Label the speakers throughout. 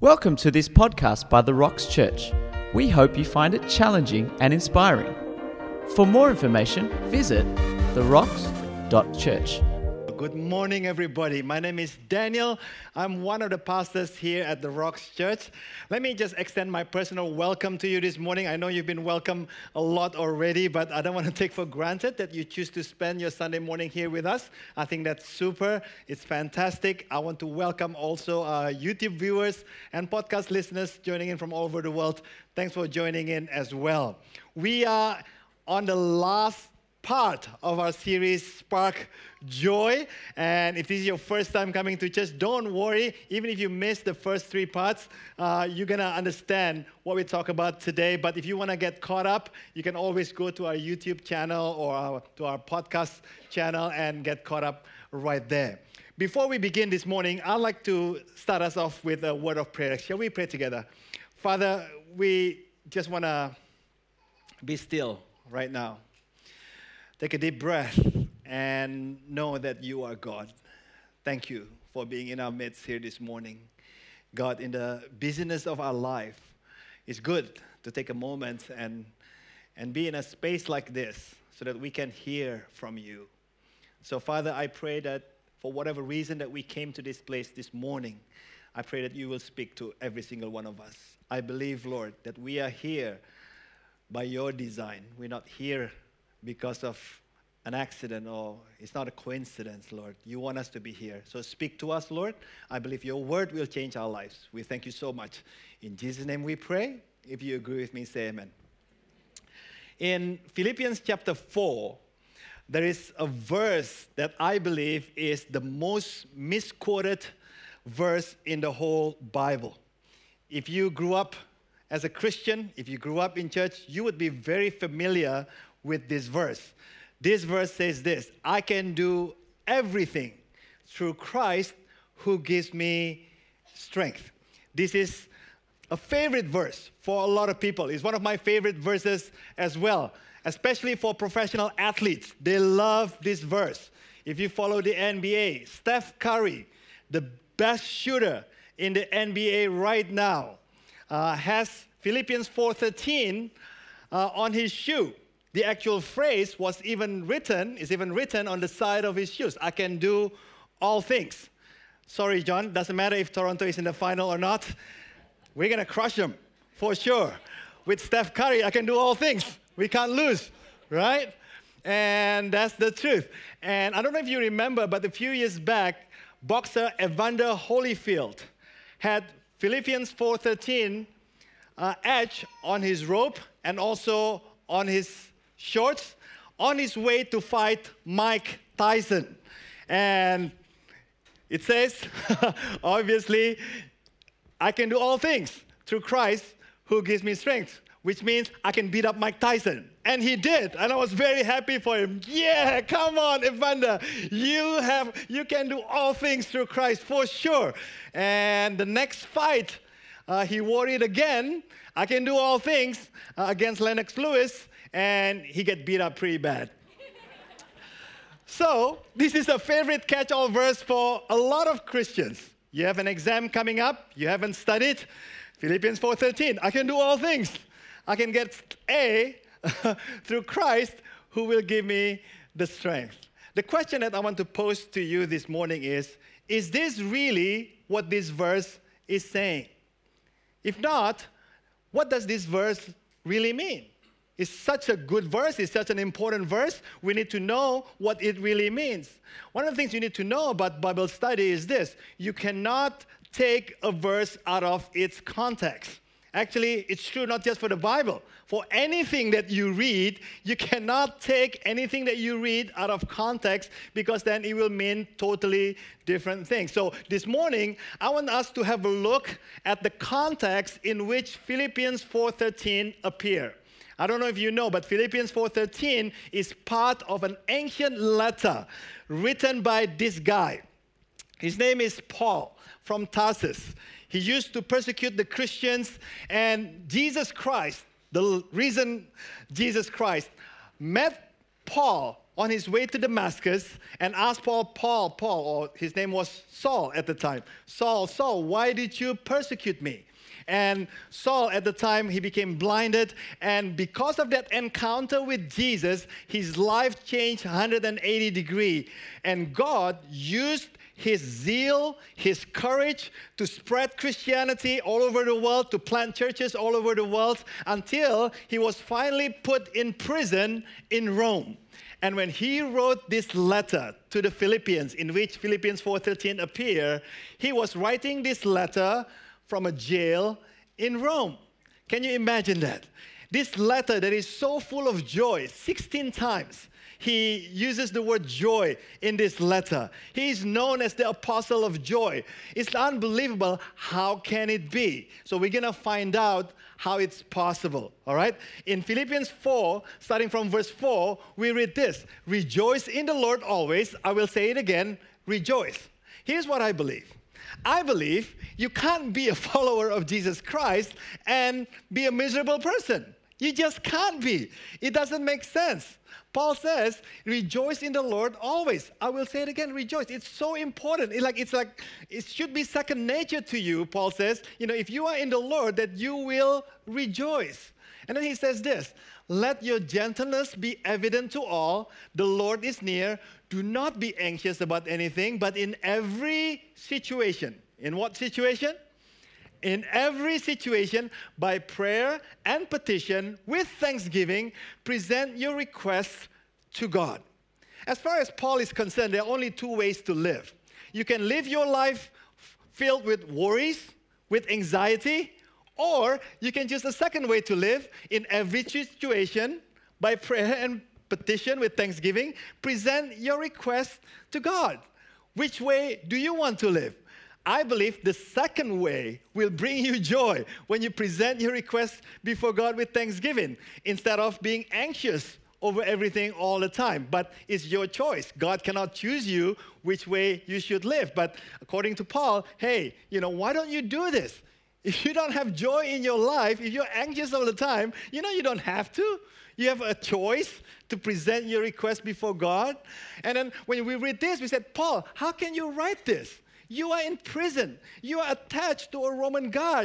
Speaker 1: Welcome to this podcast by The Rocks Church. We hope you find it challenging and inspiring. For more information, visit therocks.church.
Speaker 2: Good morning, everybody. My name is Daniel. I'm one of the pastors here at the Rocks Church. Let me just extend my personal welcome to you this morning. I know you've been welcome a lot already, but I don't want to take for granted that you choose to spend your Sunday morning here with us. I think that's super. It's fantastic. I want to welcome also our YouTube viewers and podcast listeners joining in from all over the world. Thanks for joining in as well. We are on the last part of our series, Spark Joy. And if this is your first time coming to church, don't worry. Even if you missed the first three parts, you're going to understand what we talk about today. But if you want to get caught up, you can always go to our YouTube channel or to our podcast channel and get caught up right there. Before we begin this morning, I'd like to start us off with a word of prayer. Shall we pray together? Father, we just want to be still right now. Take a deep breath and know that you are God. Thank you for being in our midst here this morning. God, in the busyness of our life, it's good to take a moment and be in a space like this so that we can hear from you. So, Father, I pray that for whatever reason that we came to this place this morning, I pray that you will speak to every single one of us. I believe, Lord, that we are here by your design. We're not here because of an accident, or it's not a coincidence, Lord. You want us to be here. So speak to us, Lord. I believe your word will change our lives. We thank you so much. In Jesus' name we pray. If you agree with me, say amen. In Philippians chapter 4, there is a verse that I believe is the most misquoted verse in the whole Bible. If you grew up as a Christian, if you grew up in church, you would be very familiar with this verse. This verse says this: I can do everything through Christ who gives me strength. This is a favorite verse for a lot of people. It's one of my favorite verses as well, especially for professional athletes. They love this verse. If you follow the NBA, Steph Curry, the best shooter in the NBA right now, has Philippians 4:13 on his shoe. The actual phrase is even written on the side of his shoes. I can do all things. Sorry, John, doesn't matter if Toronto is in the final or not. We're going to crush them for sure. With Steph Curry, I can do all things. We can't lose, right? And that's the truth. And I don't know if you remember, but a few years back, boxer Evander Holyfield had Philippians 4:13 etched on his robe and also on his shorts on his way to fight Mike Tyson. And it says, obviously, I can do all things through Christ who gives me strength, which means I can beat up Mike Tyson. And he did, and I was very happy for him. Yeah, come on, Evander. You can do all things through Christ for sure. And the next fight, he wore it again. I can do all things against Lennox Lewis, and he get beat up pretty bad. So this is a favorite catch-all verse for a lot of Christians. You have an exam coming up, you haven't studied, Philippians 4:13, I can do all things. I can get A through Christ who will give me the strength. The question that I want to pose to you this morning is this really what this verse is saying? If not, what does this verse really mean? It's such a good verse. It's such an important verse. We need to know what it really means. One of the things you need to know about Bible study is this: you cannot take a verse out of its context. Actually, it's true not just for the Bible. For anything that you read, you cannot take anything that you read out of context, because then it will mean totally different things. So this morning, I want us to have a look at the context in which Philippians 4:13 appear. I don't know if you know, but Philippians 4:13 is part of an ancient letter written by this guy. His name is Paul from Tarsus. He used to persecute the Christians, and Jesus Christ, the reason Jesus Christ met Paul on his way to Damascus and asked Paul, or his name was Saul at the time, Saul, why did you persecute me? And Saul, at the time, he became blinded. And because of that encounter with Jesus, his life changed 180 degrees. And God used his zeal, his courage to spread Christianity all over the world, to plant churches all over the world, until he was finally put in prison in Rome. And when he wrote this letter to the Philippians, in which Philippians 4:13 appear, he was writing this letter from a jail in Rome. Can you imagine that? This letter that is so full of joy, 16 times he uses the word joy in this letter. He is known as the apostle of joy. It's unbelievable. How can it be? So we're going to find out how it's possible, all right? In Philippians 4, starting from verse 4, we read this: rejoice in the Lord always. I will say it again, rejoice. Here's what I believe. I believe you can't be a follower of Jesus Christ and be a miserable person. You just can't be. It doesn't make sense. Paul says, rejoice in the Lord always. I will say it again, rejoice. It's so important. It's like it should be second nature to you, Paul says. If you are in the Lord, that you will rejoice. And then he says this: let your gentleness be evident to all. The Lord is near. Do not be anxious about anything, but in every situation. In what situation? In every situation, by prayer and petition, with thanksgiving, present your requests to God. As far as Paul is concerned, there are only two ways to live. You can live your life filled with worries, with anxiety, or you can choose a second way to live. In every situation, by prayer and petition, with thanksgiving, present your requests to God. Which way do you want to live? I believe the second way will bring you joy, when you present your requests before God with thanksgiving, instead of being anxious over everything all the time. But it's your choice. God cannot choose you which way you should live. But according to Paul, hey, why don't you do this? If you don't have joy in your life, if you're anxious all the time, you don't have to. You have a choice to present your request before God. And then when we read this, we said, Paul, how can you write this? You are in prison. You are attached to a Roman guard.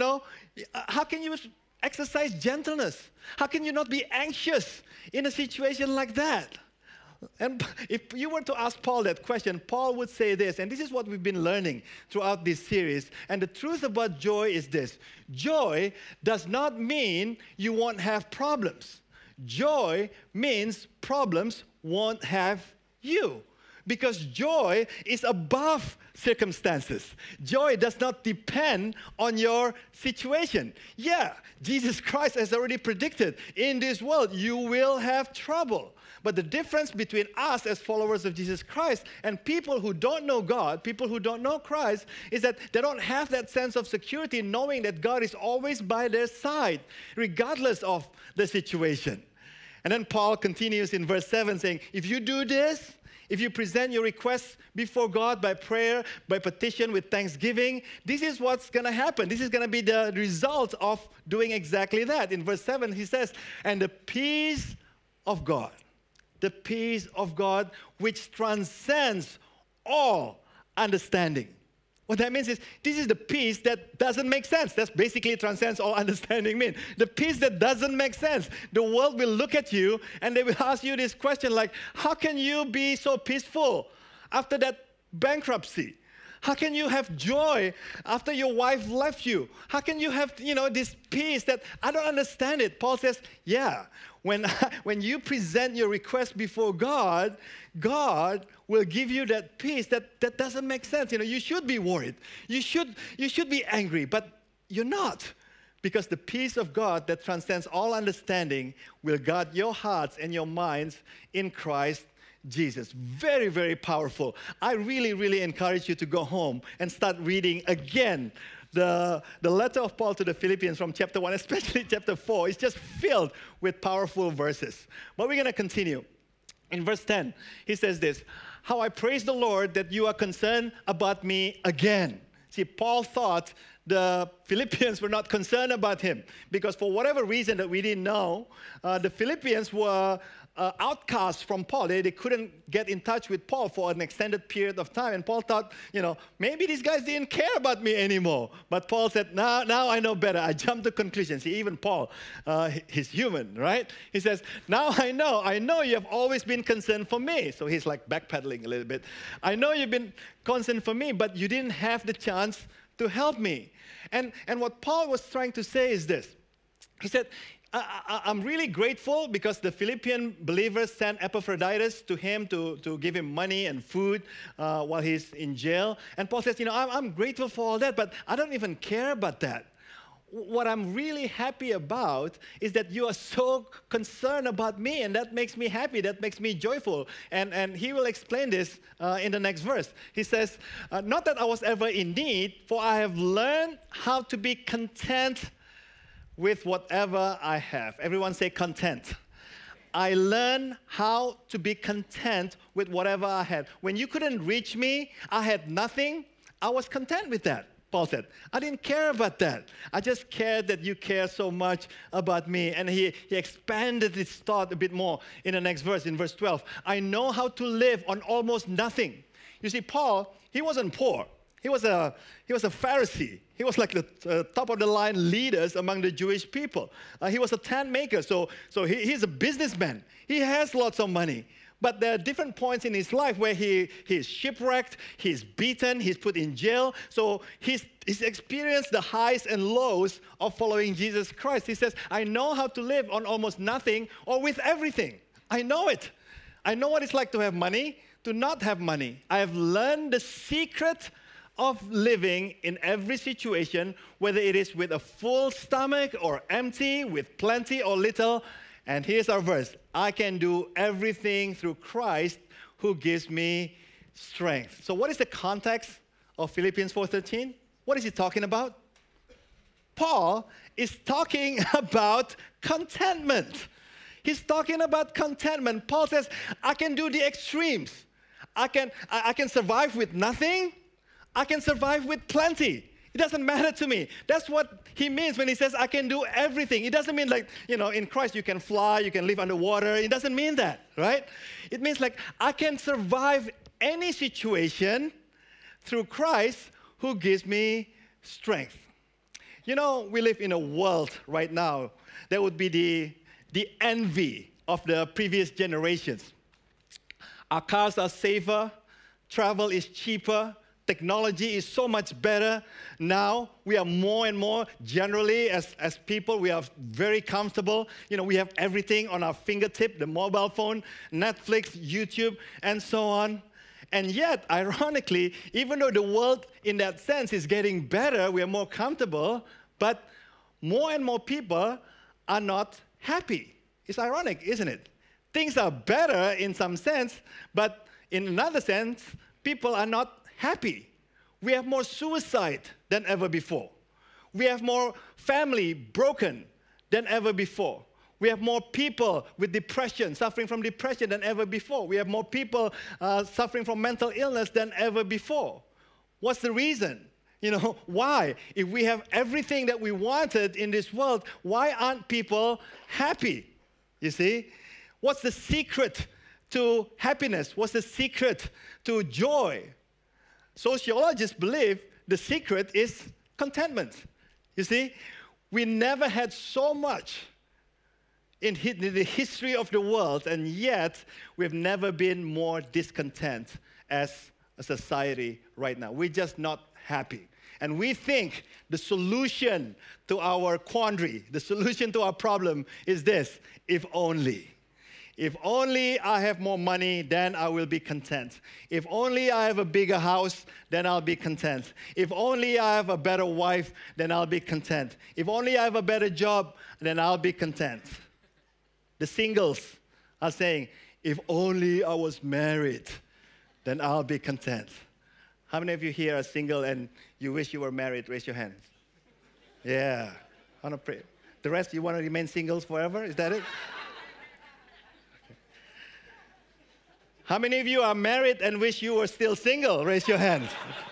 Speaker 2: How can you exercise gentleness? How can you not be anxious in a situation like that? And if you were to ask Paul that question, Paul would say this, and this is what we've been learning throughout this series. And the truth about joy is this: joy does not mean you won't have problems. Joy means problems won't have you. Because joy is above circumstances. Joy does not depend on your situation. Yeah, Jesus Christ has already predicted, in this world you will have trouble. But the difference between us as followers of Jesus Christ and people who don't know God, people who don't know Christ, is that they don't have that sense of security, knowing that God is always by their side, regardless of the situation. And then Paul continues in verse 7 saying, if you do this, if you present your requests before God by prayer, by petition, with thanksgiving, this is what's going to happen. This is going to be the result of doing exactly that. In verse 7, he says, and the peace of God, which transcends all understanding. What that means is, this is the peace that doesn't make sense. That's basically transcends all understanding mean. The peace that doesn't make sense. The world will look at you and they will ask you this question like, how can you be so peaceful after that bankruptcy? How can you have joy after your wife left you? How can you have, this peace that I don't understand it? Paul says, yeah, when you present your request before God, God will give you that peace that doesn't make sense. You should be worried. You should be angry, but you're not. Because the peace of God that transcends all understanding will guard your hearts and your minds in Christ Jesus. Very, very powerful. I really, really encourage you to go home and start reading again the letter of Paul to the Philippians from chapter 1, especially chapter 4. It's just filled with powerful verses. But we're going to continue. In verse 10, he says this: how I praise the Lord that you are concerned about me again. See, Paul thought the Philippians were not concerned about him because for whatever reason that we didn't know, the Philippians were outcasts from Paul. They couldn't get in touch with Paul for an extended period of time. And Paul thought, maybe these guys didn't care about me anymore. But Paul said, now I know better. I jumped to conclusions. See, even Paul, he's human, right? He says, now I know you have always been concerned for me. So he's like backpedaling a little bit. I know you've been concerned for me, but you didn't have the chance to help me. And what Paul was trying to say is this. He said, I'm really grateful because the Philippian believers sent Epaphroditus to him to give him money and food while he's in jail. And Paul says, I'm grateful for all that, but I don't even care about that. What I'm really happy about is that you are so concerned about me, and that makes me happy, that makes me joyful. And he will explain this in the next verse. He says, not that I was ever in need, for I have learned how to be content with whatever I have. Everyone say content. I learned how to be content with whatever I had. When you couldn't reach me, I had nothing, I was content with that. Paul said, I didn't care about that. I just cared that you care so much about me. And he expanded his thought a bit more in the next verse, in verse 12. I know how to live on almost nothing. You see, Paul, he wasn't poor. He was a Pharisee. He was like the top-of-the-line leaders among the Jewish people. He was a tent maker, so he's a businessman. He has lots of money. But there are different points in his life where he's shipwrecked, he's beaten, he's put in jail. So he's experienced the highs and lows of following Jesus Christ. He says, I know how to live on almost nothing or with everything. I know it. I know what it's like to have money, to not have money. I have learned the secret of living in every situation, whether it is with a full stomach or empty, with plenty or little. And here's our verse. I can do everything through Christ who gives me strength. So what is the context of Philippians 4:13? What is he talking about? Paul is talking about contentment. He's talking about contentment. Paul says, I can do the extremes. I can survive with nothing. I can survive with plenty. It doesn't matter to me. That's what he means when he says, I can do everything. It doesn't mean like, in Christ you can fly, you can live underwater. It doesn't mean that, right? It means like, I can survive any situation through Christ who gives me strength. We live in a world right now that would be the envy of the previous generations. Our cars are safer, travel is cheaper, technology is so much better. Now, we are more and more, generally, as people, we are very comfortable. We have everything on our fingertip, the mobile phone, Netflix, YouTube, and so on. And yet, ironically, even though the world, in that sense, is getting better, we are more comfortable, but more and more people are not happy. It's ironic, isn't it? Things are better in some sense, but in another sense, people are not happy. We have more suicide than ever before. We have more family broken than ever before. We have more people with depression, suffering from depression than ever before. We have more people suffering from mental illness than ever before. What's the reason? Why? If we have everything that we wanted in this world, why aren't people happy? You see? What's the secret to happiness? What's the secret to joy? Sociologists believe the secret is contentment. You see, we never had so much in the history of the world, and yet we've never been more discontent as a society right now. We're just not happy. And we think the solution to our quandary, the solution to our problem is this: if only. If only I have more money, then I will be content. If only I have a bigger house, then I'll be content. If only I have a better wife, then I'll be content. If only I have a better job, then I'll be content. The singles are saying, if only I was married, then I'll be content. How many of you here are single and you wish you were married? Raise your hand. Yeah. I want to pray. The rest, you want to remain singles forever? Is that it? How many of you are married and wish you were still single? Raise your hand.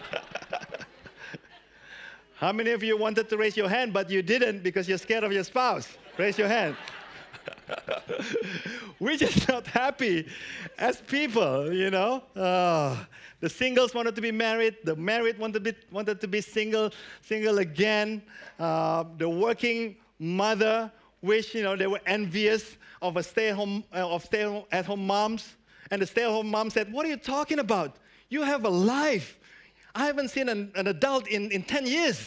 Speaker 2: How many of you wanted to raise your hand, but you didn't because you're scared of your spouse? Raise your hand. We're just not happy as people, you know. The singles wanted to be married. The married wanted to be single again. The working mother wished, they were envious of stay-at-home moms. And the stay-at-home mom said, "What are you talking about? You have a life. I haven't seen an adult in 10 years,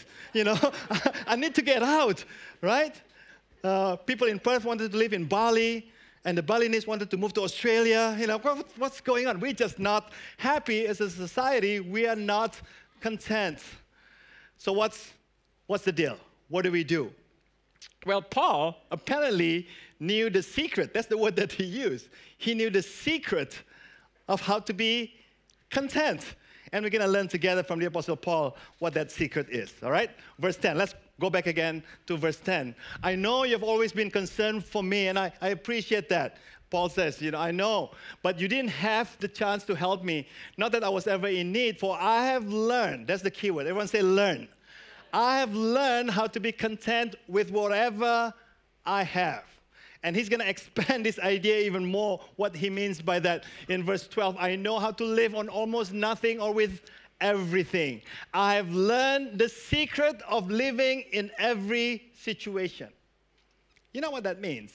Speaker 2: I need to get out," right? People in Perth wanted to live in Bali, and the Balinese wanted to move to Australia. What's going on? We're just not happy as a society. We are not content. So what's the deal? What do we do? Well, Paul apparently knew the secret. That's the word that he used. He knew the secret of how to be content. And we're going to learn together from the Apostle Paul what that secret is, all right? Verse 10. Let's go back again to verse 10. "I know you've always been concerned for me, and I appreciate that." Paul says, "I know, but you didn't have the chance to help me. Not that I was ever in need, for I have learned." That's the key word. Everyone say learn. "I have learned how to be content with whatever I have." And he's going to expand this idea even more, what he means by that. In verse 12, "I know how to live on almost nothing or with everything. I have learned the secret of living in every situation." You know what that means?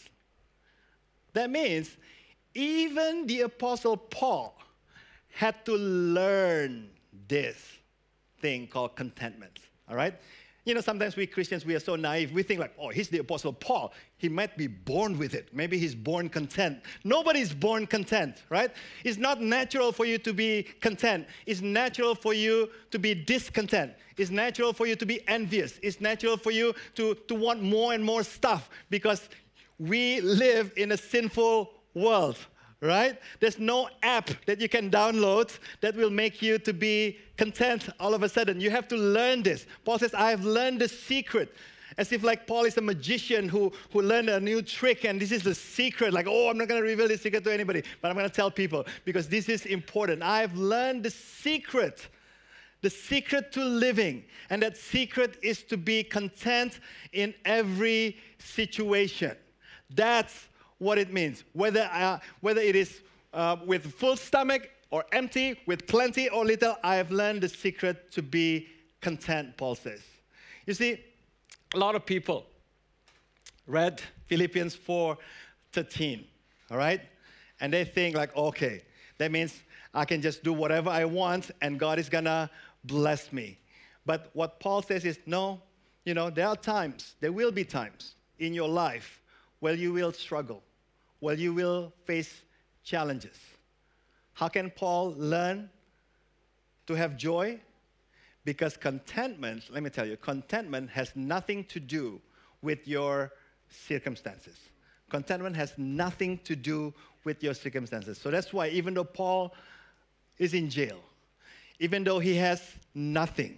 Speaker 2: That means even the Apostle Paul had to learn this thing called contentment, all right? Sometimes we Christians, we are so naive. We think like, he's the Apostle Paul. He might be born with it. Maybe he's born content. Nobody's born content, right? It's not natural for you to be content. It's natural for you to be discontent. It's natural for you to be envious. It's natural for you to want more and more stuff because we live in a sinful world, right? There's no app that you can download that will make you to be content all of a sudden. You have to learn this. Paul says, "I have learned the secret." As if like Paul is a magician who learned a new trick and this is the secret. Like, I'm not going to reveal this secret to anybody, but I'm going to tell people because this is important. I have learned the secret to living. And that secret is to be content in every situation. That's what it means. Whether it is with full stomach or empty, with plenty or little, I have learned the secret to be content, Paul says. You see, a lot of people read Philippians 4:13, all right? And they think like, okay, that means I can just do whatever I want and God is going to bless me. But what Paul says is, no, there will be times in your life where you will struggle, where you will face challenges. How can Paul learn to have joy? Because contentment, let me tell you, contentment has nothing to do with your circumstances. Contentment has nothing to do with your circumstances. So that's why even though Paul is in jail, even though he has nothing,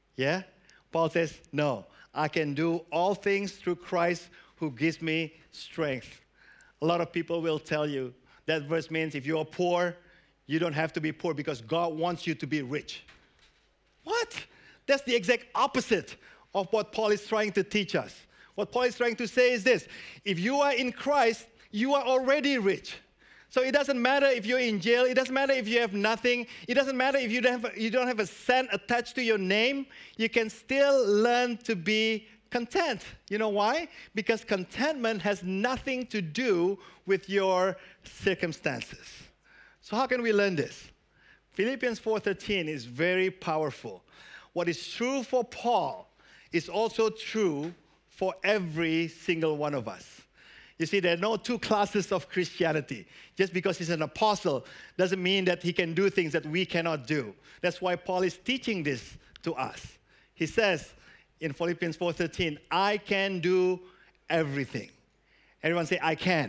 Speaker 2: Paul says, no, I can do all things through Christ who gives me strength. A lot of people will tell you that verse means if you are poor, you don't have to be poor because God wants you to be rich. What? That's the exact opposite of what Paul is trying to teach us. What Paul is trying to say is this: if you are in Christ, you are already rich. So it doesn't matter if you're in jail. It doesn't matter if you have nothing. It doesn't matter if you don't have a cent attached to your name. You can still learn to be content. You know why? Because contentment has nothing to do with your circumstances. So how can we learn this? Philippians 4:13 is very powerful. What is true for Paul is also true for every single one of us. You see, there are no two classes of Christianity. Just because he's an apostle doesn't mean that he can do things that we cannot do. That's why Paul is teaching this to us. He says in Philippians 4:13, I can do everything. Everyone say, I can.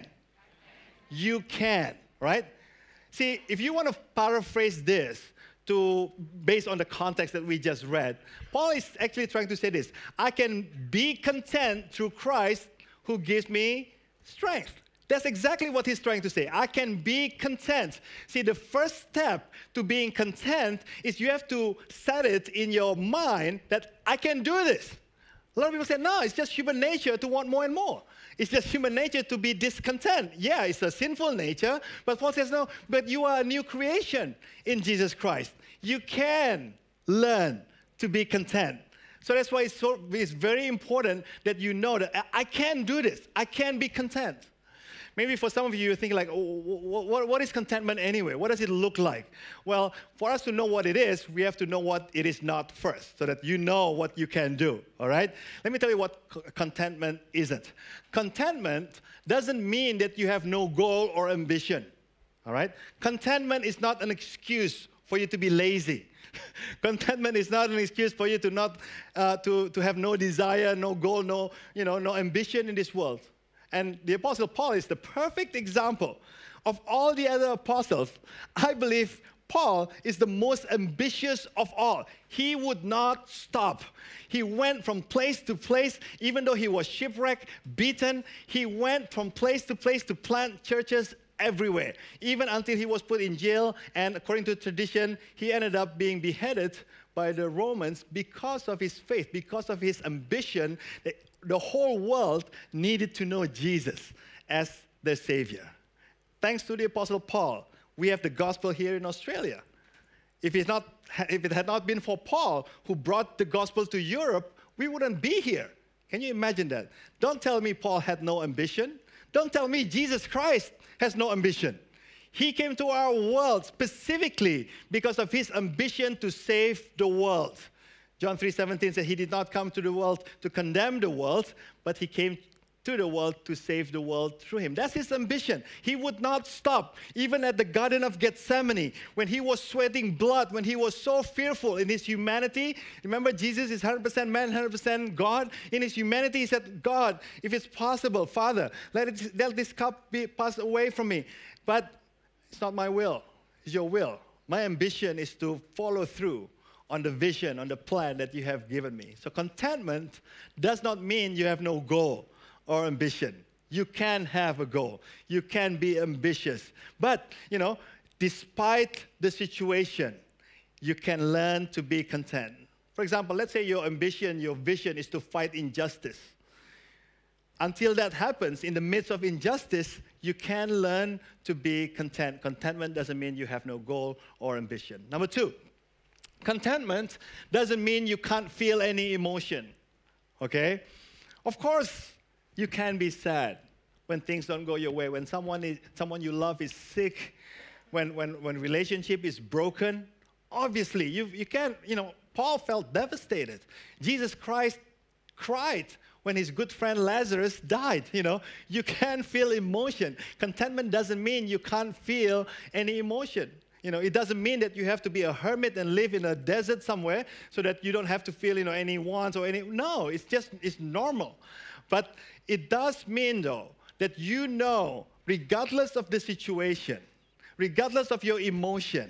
Speaker 2: You can, right? See, if you want to paraphrase this based on the context that we just read, Paul is actually trying to say this: I can be content through Christ who gives me strength. That's exactly what he's trying to say. I can be content. See, the first step to being content is you have to set it in your mind that I can do this. A lot of people say, no, it's just human nature to want more and more. It's just human nature to be discontent. Yeah, it's a sinful nature, but Paul says, no, but you are a new creation in Jesus Christ. You can learn to be content. So that's why it's very important that you know that I can do this. I can be content. Maybe for some of you, you're thinking like, oh, what is contentment anyway? What does it look like? Well, for us to know what it is, we have to know what it is not first, so that you know what you can do, all right? Let me tell you what contentment isn't. Contentment doesn't mean that you have no goal or ambition, all right? Contentment is not an excuse for you to be lazy. Contentment is not an excuse for you to not to have no desire, no goal, no ambition in this world. And the Apostle Paul is the perfect example of all the other apostles. I believe Paul is the most ambitious of all. He would not stop. He went from place to place, even though he was shipwrecked, beaten. He went from place to plant churches everywhere, even until he was put in jail. And according to tradition, he ended up being beheaded by the Romans because of his faith, because of his ambition. The whole world needed to know Jesus as their Savior. Thanks to the Apostle Paul, we have the gospel here in Australia. If it had not been for Paul, who brought the gospel to Europe, we wouldn't be here. Can you imagine that? Don't tell me Paul had no ambition. Don't tell me Jesus Christ has no ambition. He came to our world specifically because of his ambition to save the world. John 3:17 said he did not come to the world to condemn the world, but he came to the world to save the world through him. That's his ambition. He would not stop, even at the Garden of Gethsemane, when he was sweating blood, when he was so fearful in his humanity. Remember, Jesus is 100% man, 100% God. In his humanity, he said, God, if it's possible, Father, let this cup be passed away from me. But it's not my will, it's your will. My ambition is to follow through on the vision, on the plan that you have given me. So contentment does not mean you have no goal or ambition. You can have a goal. You can be ambitious. But, despite the situation, you can learn to be content. For example, let's say your ambition, your vision is to fight injustice. Until that happens, in the midst of injustice, you can learn to be content. Contentment doesn't mean you have no goal or ambition. Number 2, contentment doesn't mean you can't feel any emotion, okay? Of course, you can be sad when things don't go your way, when someone you love is sick, when relationship is broken. Obviously, you can't, Paul felt devastated. Jesus Christ cried when his good friend Lazarus died. You can feel emotion. Contentment doesn't mean you can't feel any emotion. It doesn't mean that you have to be a hermit and live in a desert somewhere so that you don't have to feel, any wants or any. No, it's normal. But it does mean, though, that regardless of the situation, regardless of your emotion,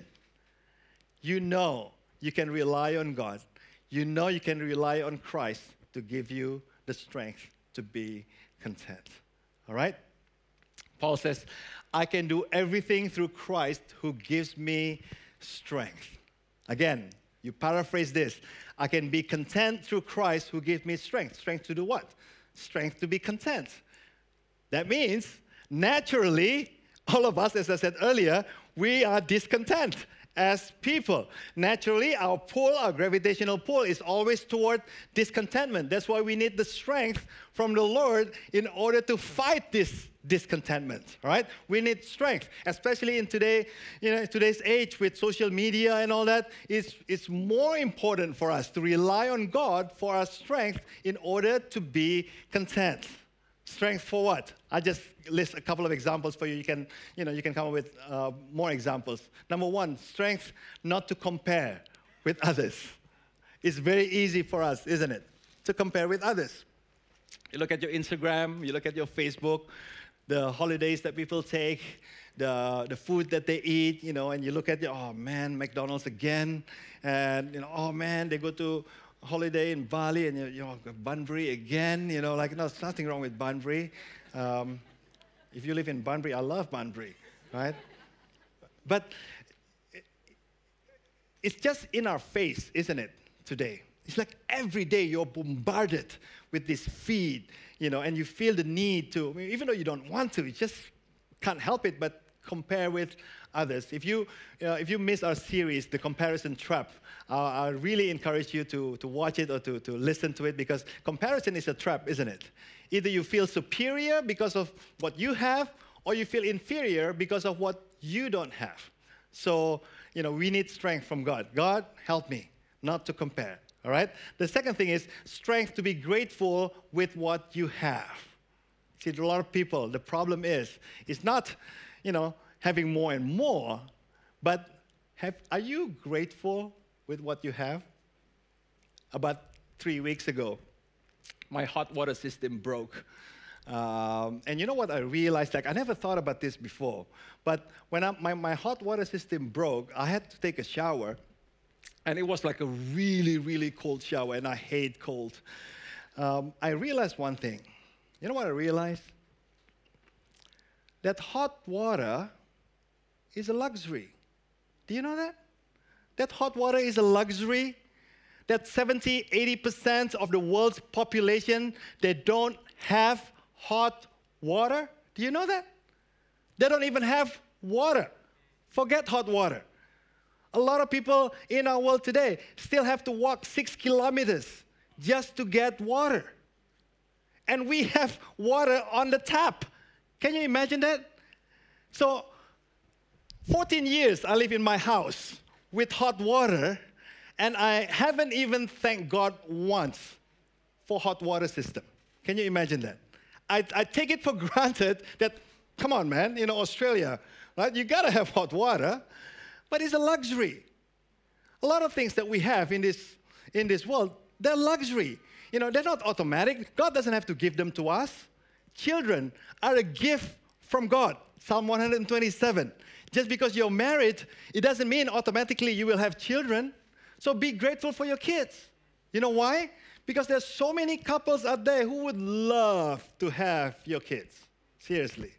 Speaker 2: you can rely on God. You can rely on Christ to give you the strength to be content. All right? Paul says, I can do everything through Christ who gives me strength. Again, you paraphrase this. I can be content through Christ who gives me strength. Strength to do what? Strength to be content. That means, naturally, all of us, as I said earlier, we are discontent as people. Naturally, our gravitational pull is always toward discontentment. That's why we need the strength from the Lord in order to fight this discontentment, right? We need strength, especially in today's age with social media and all that. It's more important for us to rely on God for our strength in order to be content. Strength for what? I just list a couple of examples for you. You can come up with more examples. Number 1, strength not to compare with others. It's very easy for us, isn't it, to compare with others. You look at your Instagram, you look at your Facebook, the holidays that people take, the food that they eat, and you look at oh man, McDonald's again, and oh man, they go to holiday in Bali and Bunbury again, no, there's nothing wrong with Bunbury. If you live in Bunbury, I love Bunbury, right? But it's just in our face, isn't it, today? It's like every day you're bombarded with this feed, and you feel the need to, even though you don't want to, you just can't help it but compare with others. If you miss our series, The Comparison Trap, I really encourage you to watch it or to listen to it, because comparison is a trap, isn't it? Either you feel superior because of what you have, or you feel inferior because of what you don't have. So, we need strength from God. God, help me not to compare, all right? The second thing is strength to be grateful with what you have. See, a lot of people, the problem is, it's not, having more and more, but are you grateful with what you have? About 3 weeks ago, my hot water system broke. And you know what I realized? I never thought about this before. But when my hot water system broke, I had to take a shower. And it was like a really, really cold shower, and I hate cold. I realized one thing. You know what I realized? That hot water is a luxury. Do you know that? That hot water is a luxury. That 70-80% of the world's population, they don't have hot water. Do you know that? They don't even have water. Forget hot water. A lot of people in our world today still have to walk 6 kilometers just to get water. And we have water on the tap. Can you imagine that? So, 14 years I live in my house with hot water, and I haven't even thanked God once for hot water system. Can you imagine that? I take it for granted that, come on, man, Australia, right? You gotta have hot water, but it's a luxury. A lot of things that we have in this world, they're luxury. They're not automatic. God doesn't have to give them to us. Children are a gift from God. Psalm 127. Just because you're married, it doesn't mean automatically you will have children. So be grateful for your kids. You know why? Because there's so many couples out there who would love to have your kids. Seriously.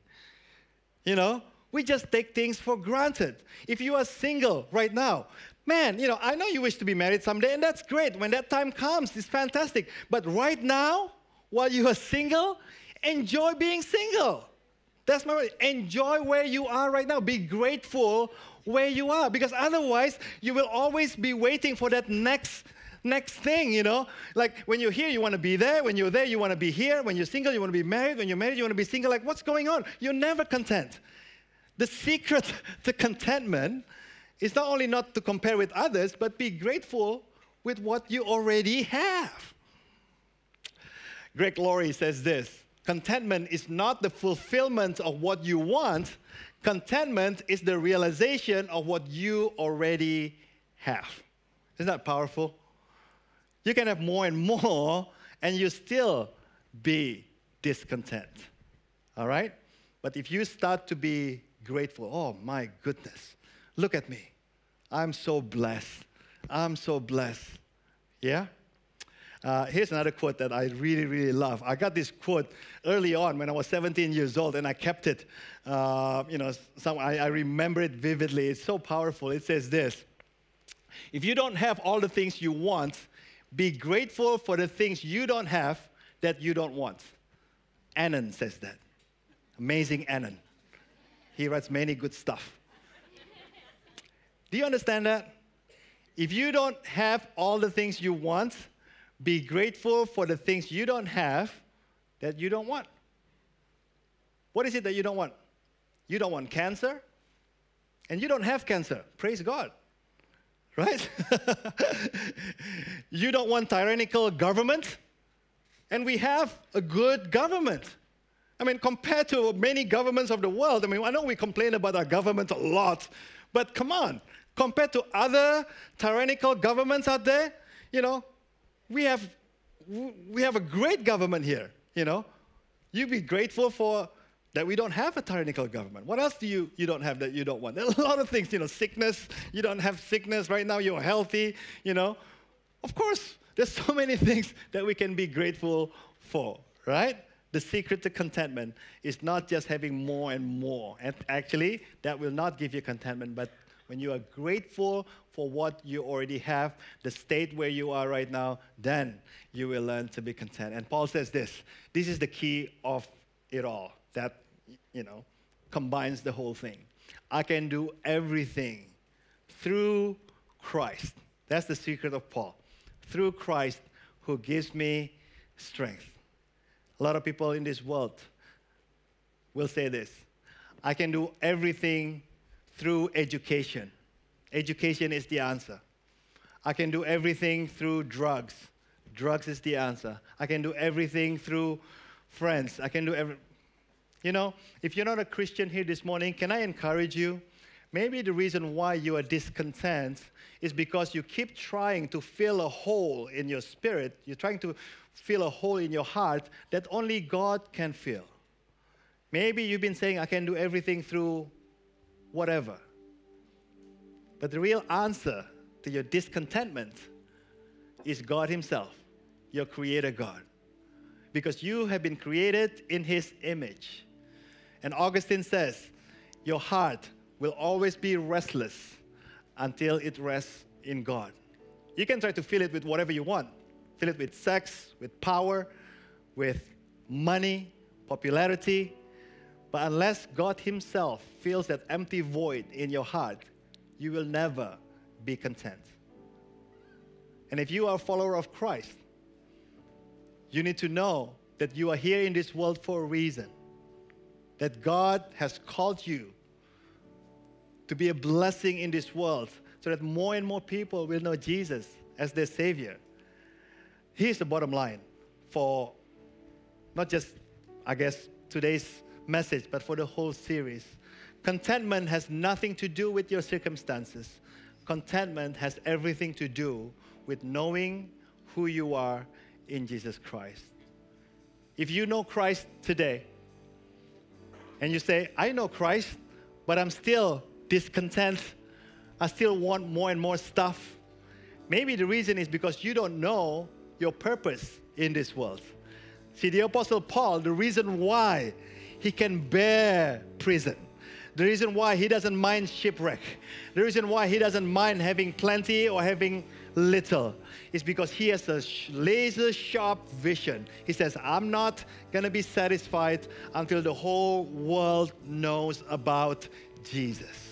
Speaker 2: We just take things for granted. If you are single right now, man, I know you wish to be married someday, and that's great. When that time comes, it's fantastic. But right now, while you are single, enjoy being single. That's my way. Enjoy where you are right now. Be grateful where you are, because otherwise, you will always be waiting for that next thing, Like when you're here, you want to be there. When you're there, you want to be here. When you're single, you want to be married. When you're married, you want to be single. Like, what's going on? You're never content. The secret to contentment is not only not to compare with others, but be grateful with what you already have. Greg Laurie says this: contentment is not the fulfillment of what you want. Contentment is the realization of what you already have. Isn't that powerful? You can have more and more, and you still be discontent. All right? But if you start to be grateful, oh my goodness, look at me. I'm so blessed. I'm so blessed. Yeah? Here's another quote that I really, really love. I got this quote early on when I was 17 years old, and I kept it. I remember it vividly. It's so powerful. It says this: if you don't have all the things you want, be grateful for the things you don't have that you don't want. Annan says that. Amazing Annan. He writes many good stuff. Do you understand that? If you don't have all the things you want, be grateful for the things you don't have that you don't want. What is it that you don't want? You don't want cancer, and you don't have cancer. Praise God. Right? You don't want tyrannical government, and we have a good government. I mean, compared to many governments of the world, I know we complain about our government a lot, but come on, compared to other tyrannical governments out there, we have a great government here, You be grateful for that we don't have a tyrannical government. What else do you don't have that you don't want? There are a lot of things, sickness. You don't have sickness right now. You're healthy, Of course, there's so many things that we can be grateful for, right? The secret to contentment is not just having more and more. And actually, that will not give you contentment, but when you are grateful for what you already have, the state where you are right now, then you will learn to be content. And Paul says this is the key of it all, that, combines the whole thing. I can do everything through Christ. That's the secret of Paul. Through Christ who gives me strength. A lot of people in this world will say this: I can do everything through education. Education is the answer. I can do everything through drugs. Drugs is the answer. I can do everything through friends. I can do everything. If you're not a Christian here this morning, can I encourage you? Maybe the reason why you are discontent is because you keep trying to fill a hole in your spirit. You're trying to fill a hole in your heart that only God can fill. Maybe you've been saying, I can do everything through whatever. But the real answer to your discontentment is God Himself, your Creator God. Because you have been created in His image. And Augustine says, your heart will always be restless until it rests in God. You can try to fill it with whatever you want. Fill it with sex, with power, with money, popularity. But unless God Himself fills that empty void in your heart, you will never be content. And if you are a follower of Christ, you need to know that you are here in this world for a reason. That God has called you to be a blessing in this world so that more and more people will know Jesus as their Savior. Here's the bottom line for not just, today's message, but for the whole series. Contentment has nothing to do with your circumstances. Contentment has everything to do with knowing who you are in Jesus Christ. If you know Christ today, and you say, I know Christ, but I'm still discontent, I still want more and more stuff, maybe the reason is because you don't know your purpose in this world. See, the Apostle Paul, the reason why he can bear prison, the reason why he doesn't mind shipwreck, the reason why he doesn't mind having plenty or having little, is because he has a laser-sharp vision. He says, I'm not going to be satisfied until the whole world knows about Jesus.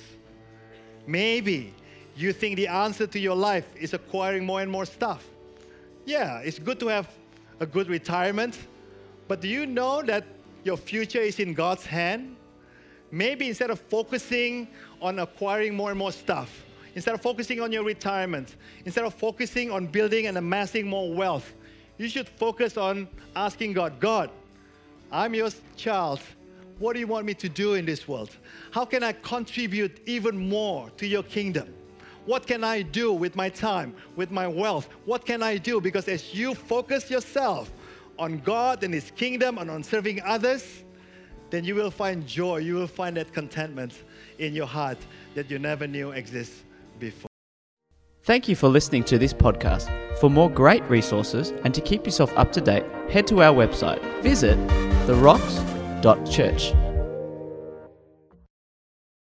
Speaker 2: Maybe you think the answer to your life is acquiring more and more stuff. Yeah, it's good to have a good retirement, but do you know that your future is in God's hand? Maybe instead of focusing on acquiring more and more stuff, instead of focusing on your retirement, instead of focusing on building and amassing more wealth, you should focus on asking God, God, I'm your child. What do you want me to do in this world? How can I contribute even more to your kingdom? What can I do with my time, with my wealth? What can I do? Because as you focus yourself on God and His kingdom and on serving others, then you will find joy. You will find that contentment in your heart that you never knew exists before.
Speaker 1: Thank you for listening to this podcast. For more great resources and to keep yourself up to date, head to our website. Visit therocks.church.